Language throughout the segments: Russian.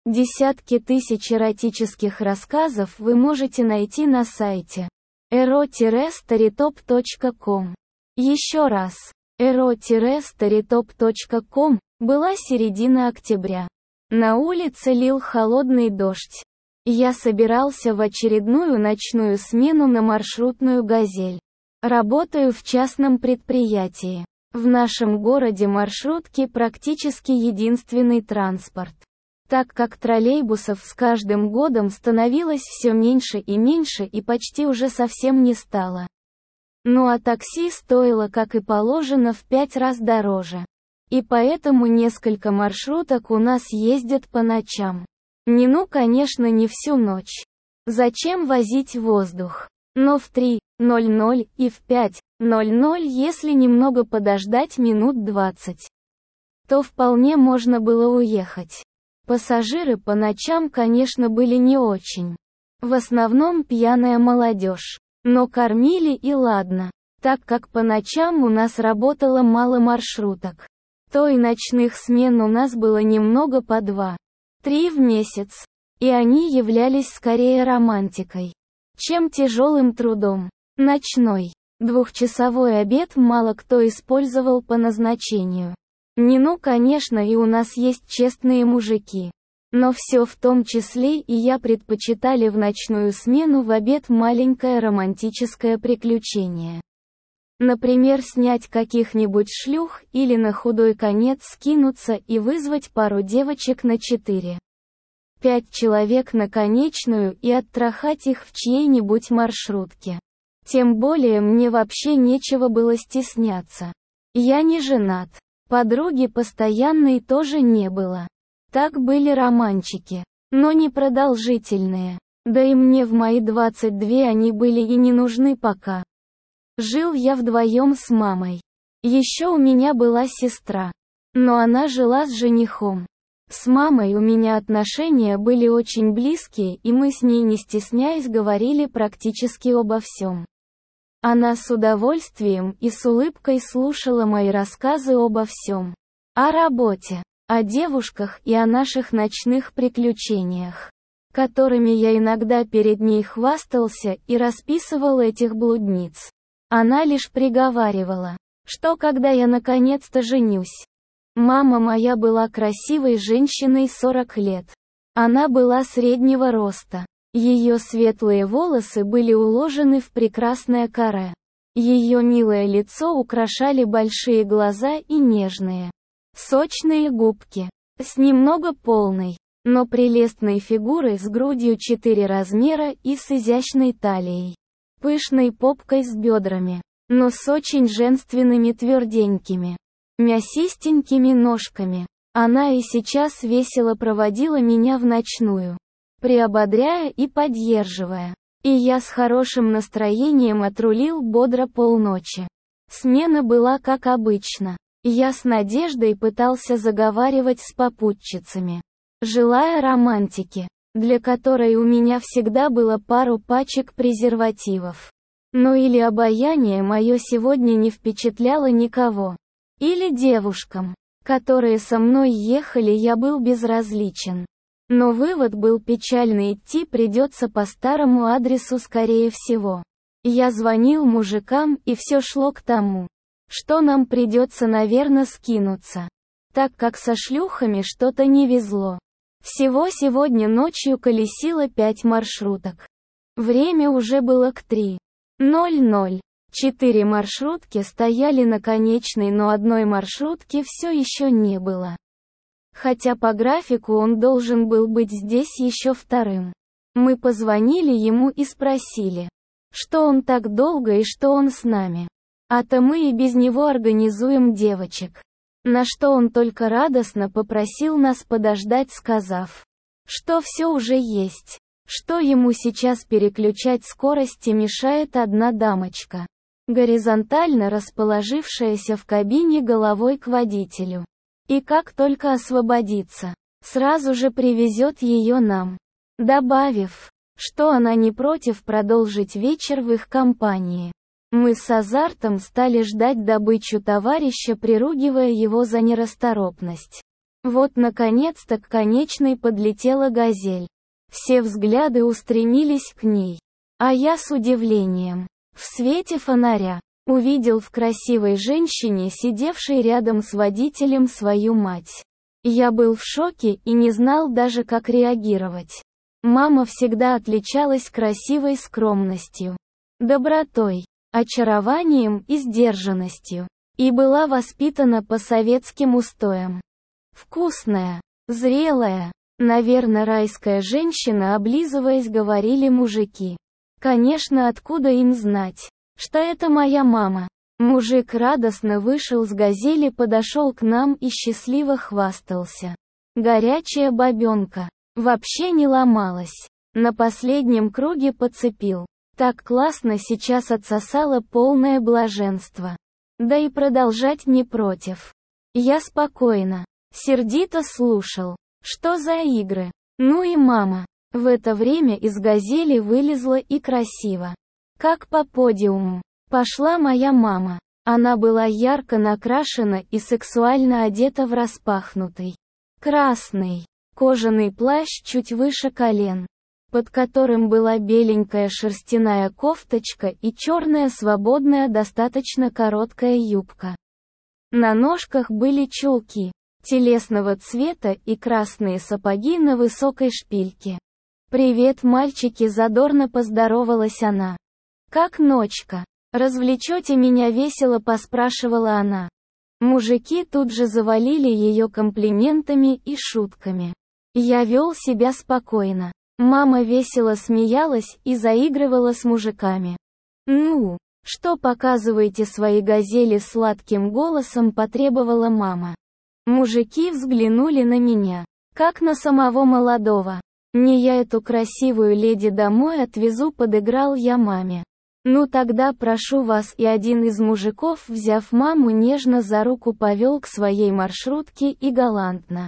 Десятки тысяч эротических рассказов вы можете найти на сайте ero-storytop.com. Еще раз. ero-storytop.com. Была середина октября. На улице лил холодный дождь. Я собирался в очередную ночную смену на маршрутную «Газель». Работаю в частном предприятии. В нашем городе маршрутки практически единственный транспорт. Так как троллейбусов с каждым годом становилось все меньше и почти уже совсем не стало. Ну а такси стоило, как и положено, в 5 раз дороже. И поэтому несколько маршруток у нас ездят по ночам. Конечно, не всю ночь. Зачем возить воздух? Но в 3:00 и в 5:00, если немного подождать минут 20, то вполне можно было уехать. Пассажиры по ночам, конечно, были не очень. В основном пьяная молодежь. Но кормили и ладно. Так как по ночам у нас работало мало маршруток, то и ночных смен у нас было немного по 2-3 в месяц. И они являлись скорее романтикой, чем тяжелым трудом. Ночной, 2-часовой обед мало кто использовал по назначению. Конечно, и у нас есть честные мужики. Но все в том числе и я предпочитали в ночную смену в обед маленькое романтическое приключение. Например, снять каких-нибудь шлюх или на худой конец скинуться и вызвать пару девочек на 4-5 человек на конечную и оттрахать их в чьей-нибудь маршрутке. Тем более мне вообще нечего было стесняться. Я не женат. Подруги постоянной тоже не было. Так были романчики. Но не продолжительные. Да и мне в мои 22 они были и не нужны пока. Жил я вдвоем с мамой. Еще у меня была сестра. Но она жила с женихом. С мамой у меня отношения были очень близкие, и мы с ней не стесняясь говорили практически обо всем. Она с удовольствием и с улыбкой слушала мои рассказы обо всем. О работе, о девушках и о наших ночных приключениях, которыми я иногда перед ней хвастался и расписывал этих блудниц. Она лишь приговаривала, что когда я наконец-то женюсь. Мама моя была красивой женщиной 40 лет. Она была среднего роста. Ее светлые волосы были уложены в прекрасное каре. Ее милое лицо украшали большие глаза и нежные, сочные губки. С немного полной, но прелестной фигурой с грудью 4 размера и с изящной талией. Пышной попкой с бедрами, но с очень женственными тверденькими, мясистенькими ножками. Она и сейчас весело проводила меня в ночную, приободряя и поддерживая. И я с хорошим настроением отрулил бодро полночи. Смена была как обычно. Я с надеждой пытался заговаривать с попутчицами, желая романтики, для которой у меня всегда было пару пачек презервативов. Ну или обаяние мое сегодня не впечатляло никого. Или девушкам, которые со мной ехали, я был безразличен. Но вывод был печальный: идти придется по старому адресу скорее всего. Я звонил мужикам, и все шло к тому, что нам придется, наверное, скинуться, так как со шлюхами что-то не везло. Всего сегодня ночью колесило 5 маршруток. Время уже было к 3:00. 4 маршрутки стояли на конечной, но одной маршрутки все еще не было. Хотя по графику он должен был быть здесь еще вторым. Мы позвонили ему и спросили, что он так долго и что он с нами. А-то мы и без него организуем девочек. На что он только радостно попросил нас подождать, сказав, что все уже есть, что ему сейчас переключать скорости мешает одна дамочка, горизонтально расположившаяся в кабине головой к водителю. И как только освободится, сразу же привезет ее нам, добавив, что она не против продолжить вечер в их компании. Мы с азартом стали ждать добычу товарища, приругивая его за нерасторопность. Вот наконец-то к конечной подлетела газель. Все взгляды устремились к ней. А я с удивлением, в свете фонаря, увидел в красивой женщине, сидевшей рядом с водителем, свою мать. Я был в шоке и не знал даже, как реагировать. Мама всегда отличалась красивой скромностью, добротой, очарованием и сдержанностью. И была воспитана по советским устоям. Вкусная, зрелая, наверное, райская женщина, облизываясь, говорили мужики. Конечно, откуда им знать, что это моя мама? Мужик радостно вышел с газели, подошел к нам и счастливо хвастался. Горячая бабенка. Вообще не ломалась. На последнем круге подцепил. Так классно сейчас отсосала, полное блаженство. Да и продолжать не против. Я спокойно, сердито слушал. Что за игры? Ну и мама. В это время из газели вылезла и красиво, как по подиуму, пошла моя мама. Она была ярко накрашена и сексуально одета в распахнутый, красный, кожаный плащ чуть выше колен, под которым была беленькая шерстяная кофточка и черная свободная достаточно короткая юбка. На ножках были чулки телесного цвета и красные сапоги на высокой шпильке. «Привет, мальчики!» — задорно поздоровалась она. «Как ночка? Развлечете меня?» — весело поспрашивала она. Мужики тут же завалили ее комплиментами и шутками. Я вел себя спокойно. Мама весело смеялась и заигрывала с мужиками. «Ну, что показываете свои газели?» — сладким голосом потребовала мама. Мужики взглянули на меня, как на самого молодого. «Не я эту красивую леди домой отвезу», — подыграл я маме. «Ну тогда прошу вас». И один из мужиков, взяв маму нежно за руку, повел к своей маршрутке и галантно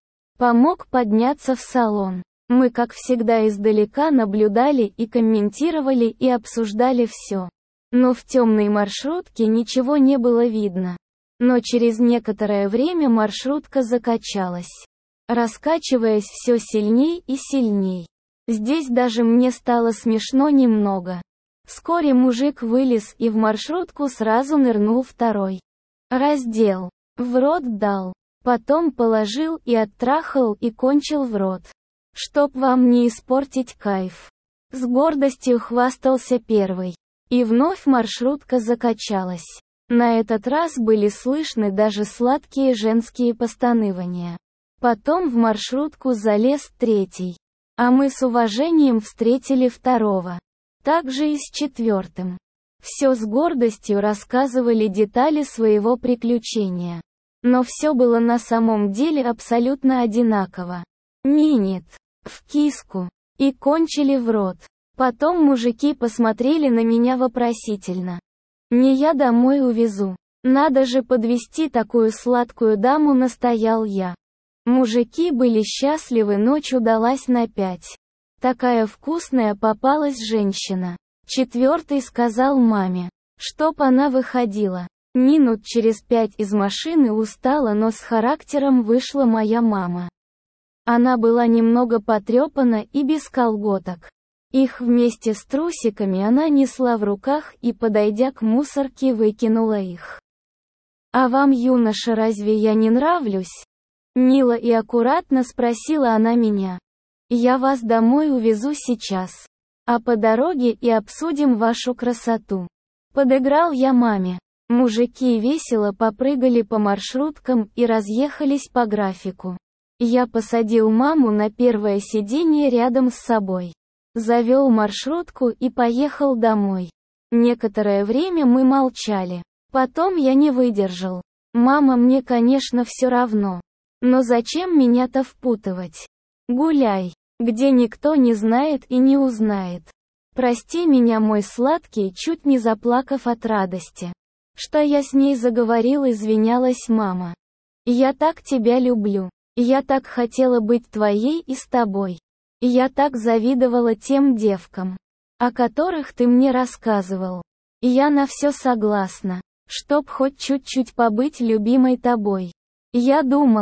помог подняться в салон. Мы, как всегда, издалека наблюдали и комментировали и обсуждали все. Но в темной маршрутке ничего не было видно. Но через некоторое время маршрутка закачалась, раскачиваясь все сильней и сильней. Здесь даже мне стало смешно немного. Вскоре мужик вылез и в маршрутку сразу нырнул второй. Раздел. В рот дал. Потом положил и оттрахал и кончил в рот. Чтоб вам не испортить кайф. С гордостью хвастался первый. И вновь маршрутка закачалась. На этот раз были слышны даже сладкие женские постанывания. Потом в маршрутку залез третий. А мы с уважением встретили второго. Также и с четвертым. Все с гордостью рассказывали детали своего приключения. Но все было на самом деле абсолютно одинаково. Нет, в киску. И кончили в рот. Потом мужики посмотрели на меня вопросительно. Не я домой увезу. Надо же подвести такую сладкую даму, настоял я. Мужики были счастливы, ночь удалась на 5. Такая вкусная попалась женщина. Четвертый сказал маме, чтоб она выходила. Минут через 5 из машины устала, но с характером вышла моя мама. Она была немного потрепана и без колготок. Их вместе с трусиками она несла в руках и, подойдя к мусорке, выкинула их. «А вам, юноша, разве я не нравлюсь?» Мило и аккуратно спросила она меня. «Я вас домой увезу сейчас. А по дороге и обсудим вашу красоту». Подыграл я маме. Мужики весело попрыгали по маршруткам и разъехались по графику. Я посадил маму на первое сиденье рядом с собой. Завел маршрутку и поехал домой. Некоторое время мы молчали. Потом я не выдержал. «Мама, мне, конечно, все равно. Но зачем меня-то впутывать? Гуляй, где никто не знает и не узнает. Прости меня, мой сладкий», чуть не заплакав от радости, что я с ней заговорил, извинялась мама. «Я так тебя люблю. Я так хотела быть твоей и с тобой. Я так завидовала тем девкам, о которых ты мне рассказывал. Я на все согласна, чтоб хоть чуть-чуть побыть любимой тобой. Я думала,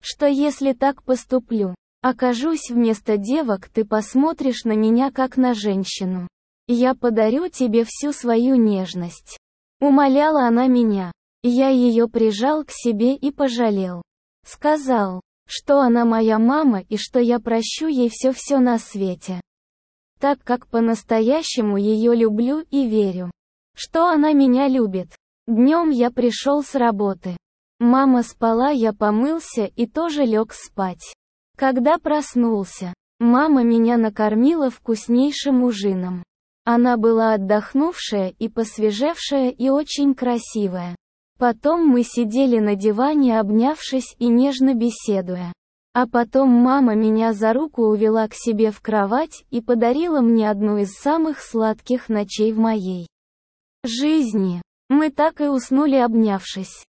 что если так поступлю, окажусь вместо девок, ты посмотришь на меня как на женщину. Я подарю тебе всю свою нежность. Умоляла она меня. Я ее прижал к себе и пожалел. Сказал, что она моя мама и что я прощу ей все на свете. Так как по-настоящему ее люблю и верю, что она меня любит. Днем я пришел с работы. Мама спала, я помылся и тоже лег спать. Когда проснулся, мама меня накормила вкуснейшим ужином. Она была отдохнувшая и посвежевшая и очень красивая. Потом мы сидели на диване, обнявшись и нежно беседуя. А потом мама меня за руку увела к себе в кровать и подарила мне одну из самых сладких ночей в моей жизни. Мы так и уснули, обнявшись.